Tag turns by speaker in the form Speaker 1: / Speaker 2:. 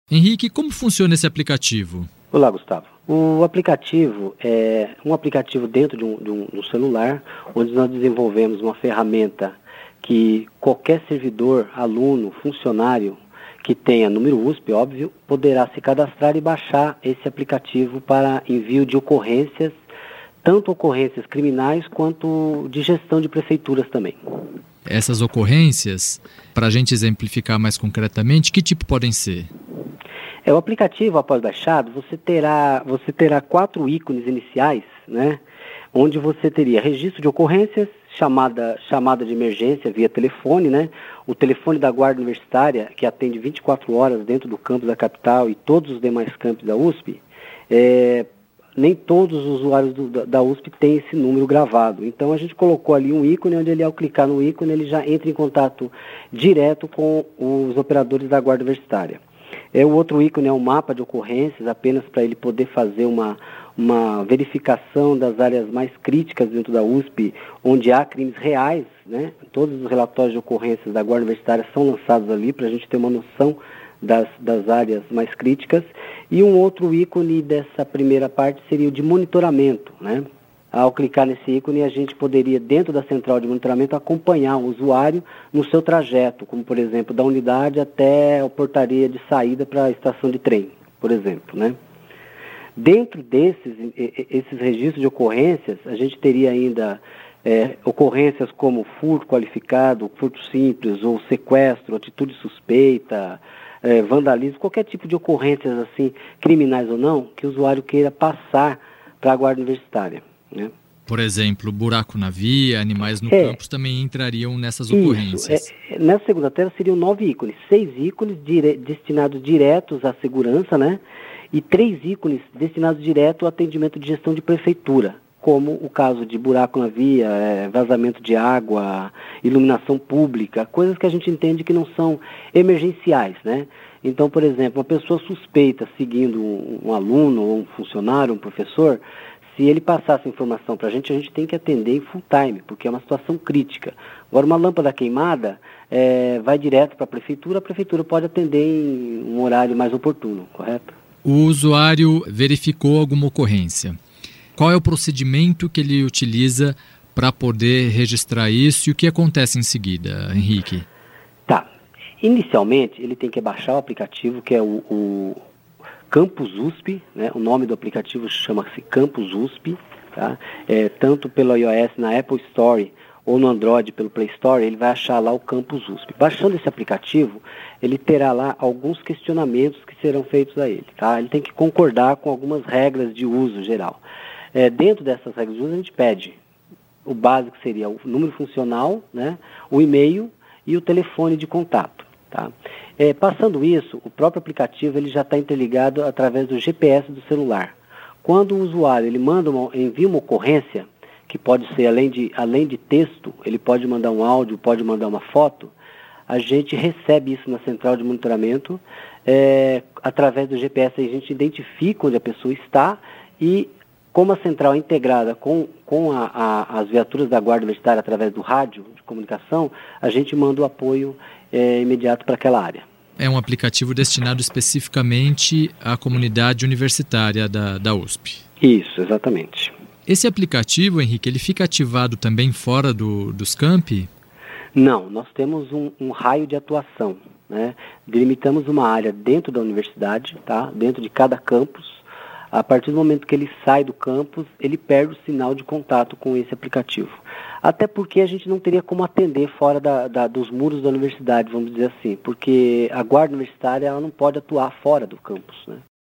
Speaker 1: Henrique, como funciona esse aplicativo?
Speaker 2: Olá, Gustavo. O aplicativo é um aplicativo dentro de um celular, onde nós desenvolvemos uma ferramenta que qualquer servidor, aluno, funcionário que tenha número USP, óbvio, poderá se cadastrar e baixar esse aplicativo para envio de ocorrências, tanto ocorrências criminais quanto de gestão de prefeituras também.
Speaker 1: Essas ocorrências, para a gente exemplificar mais concretamente, que tipo podem ser?
Speaker 2: O aplicativo, após baixado, você terá 4 ícones iniciais, né? Onde você teria registro de ocorrências, chamada de emergência via telefone, né? O telefone da Guarda Universitária, que atende 24 horas dentro do campus da capital e todos os demais campos da USP, nem todos os usuários da USP têm esse número gravado. Então a gente colocou ali um ícone, onde ele, ao clicar no ícone, ele já entra em contato direto com os operadores da Guarda Universitária. O outro ícone é um mapa de ocorrências, apenas para ele poder fazer uma verificação das áreas mais críticas dentro da USP, onde há crimes reais, né? Todos os relatórios de ocorrências da Guarda Universitária são lançados ali, para a gente ter uma noção das áreas mais críticas. E um outro ícone dessa primeira parte seria o de monitoramento, né? Ao clicar nesse ícone, a gente poderia, dentro da central de monitoramento, acompanhar o usuário no seu trajeto, como, por exemplo, da unidade até a portaria de saída para a estação de trem, por exemplo, né? Dentro esses registros de ocorrências, a gente teria ainda ocorrências como furto qualificado, furto simples, ou sequestro, atitude suspeita, vandalismo, qualquer tipo de ocorrências assim, criminais ou não, que o usuário queira passar para a Guarda Universitária, né?
Speaker 1: Por exemplo, buraco na via, animais no campus também entrariam nessas ocorrências.
Speaker 2: Nessa segunda tela seriam 9 ícones, 6 ícones destinados diretos à segurança, né? E 3 ícones destinados direto ao atendimento de gestão de prefeitura, como o caso de buraco na via, vazamento de água, iluminação pública, coisas que a gente entende que não são emergenciais, né? Então, por exemplo, uma pessoa suspeita seguindo um aluno, ou um funcionário, um professor, se ele passar essa informação para a gente tem que atender em full time, porque é uma situação crítica. Agora, uma lâmpada queimada vai direto para a prefeitura pode atender em um horário mais oportuno, correto?
Speaker 1: O usuário verificou alguma ocorrência. Qual é o procedimento que ele utiliza para poder registrar isso e o que acontece em seguida, Henrique?
Speaker 2: Tá. Inicialmente, ele tem que baixar o aplicativo, que é o Campus USP, né? O nome do aplicativo chama-se Campus USP, tá? Tanto pelo iOS na Apple Store ou no Android pelo Play Store, ele vai achar lá o Campus USP. Baixando esse aplicativo, ele terá lá alguns questionamentos que serão feitos a ele, tá? Ele tem que concordar com algumas regras de uso geral. Dentro dessas regras de uso, a gente pede o básico, seria o número funcional, né? O e-mail e o telefone de contato, tá? Passando isso, o próprio aplicativo ele já está interligado através do GPS do celular. Quando o usuário ele envia uma ocorrência, que pode ser além de texto, ele pode mandar um áudio, pode mandar uma foto, a gente recebe isso na central de monitoramento, através do GPS a gente identifica onde a pessoa está e, como a central é integrada com as viaturas da Guarda Universitária através do rádio de comunicação, a gente manda o apoio imediato para aquela área.
Speaker 1: É um aplicativo destinado especificamente à comunidade universitária da USP.
Speaker 2: Isso, exatamente.
Speaker 1: Esse aplicativo, Henrique, ele fica ativado também fora dos campi?
Speaker 2: Não, nós temos um raio de atuação, né? Delimitamos uma área dentro da universidade, tá? Dentro de cada campus. A partir do momento que ele sai do campus, ele perde o sinal de contato com esse aplicativo. Até porque a gente não teria como atender fora dos muros da universidade, vamos dizer assim, porque a Guarda Universitária ela não pode atuar fora do campus, né?